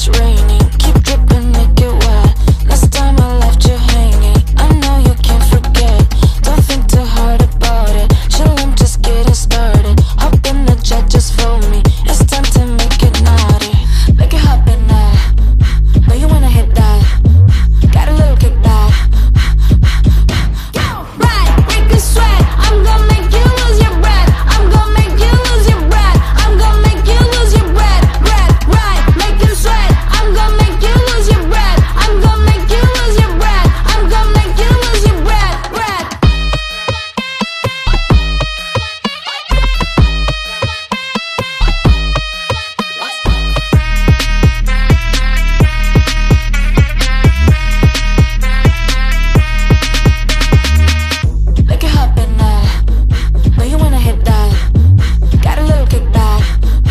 raining. Keep dripping, make it wet. Last time I left you hanging. I know you can't forget. Don't think too hard about it. Chillin', just getting started. Hop in the jet, just follow me. It's time to make it naughty. Make it happen now. Know you wanna hit that. Got a little kickback. Right, make it sweat. I'm gonna make you lose your breath. I'm gonna make you lose your breath. I'm gonna make you lose your breath. Right, make him sweat. I'm gonna make you lose your breath. I'm gonna make you lose your breath. I'm gonna make you lose your breath. Make it happen now. Know you wanna hit that. Got a little kickback.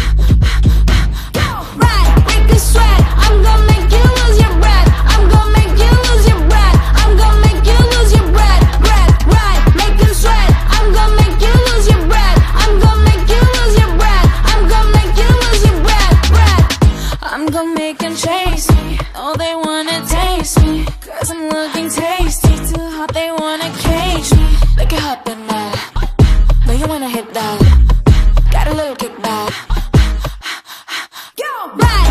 Right, make it sweat. I'm gonna make you lose your breath. I'm gonna make you lose your breath. I'm gonna make you lose your breath. Right, make him sweat. I'm gonna make you lose your breath. I'm gonna make you lose your breath. I'm gonna make you lose your breath. I'm gonna make them chase me. Oh, they wanna taste me. Cause I'm looking tasty. Too hot, they wanna cage me. Make it happen now. Know you wanna hit that. Got a little kickback. Right.